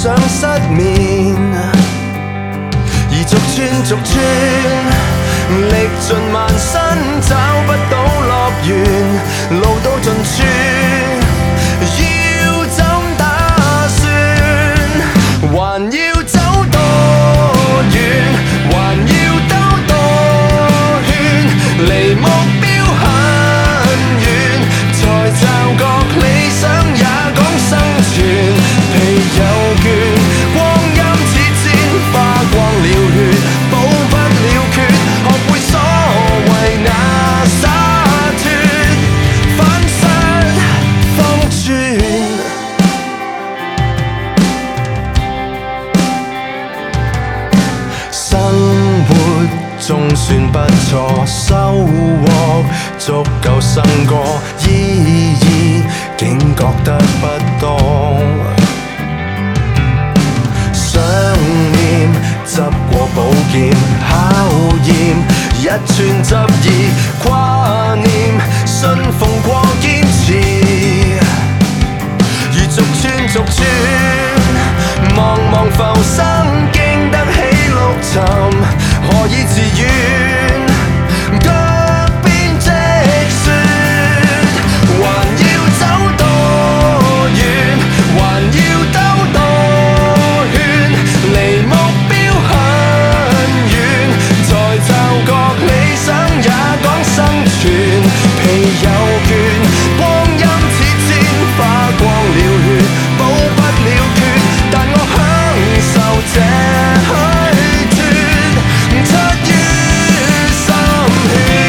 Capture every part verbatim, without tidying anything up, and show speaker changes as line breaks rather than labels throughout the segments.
想失眠，而逐寸逐寸，历盡萬辛找不到樂園，路到盡處，要怎打算？還要走多遠？還要兜多圈？離目標很遠，才驟覺理想也講生存。疲有倦，光陰似箭，花光了血，補不了缺，學會所謂那灑脫，反失方寸。生活總算不錯，收穫足夠生過，意義竟覺得不多。想念執過寶劍，考驗一寸執意，掛念信奉過堅持，如逐寸逐寸，茫茫浮生經得起陸沉，何以自願？腳邊積雪，還要走多遠？還要兜多圈？離目標很遠，才驟覺理想也講生存。疲有倦，光陰似箭，花光了血，補不了缺，但我享受這虛脫，出於心血。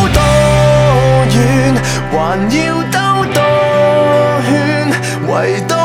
還要兜多圈，唯獨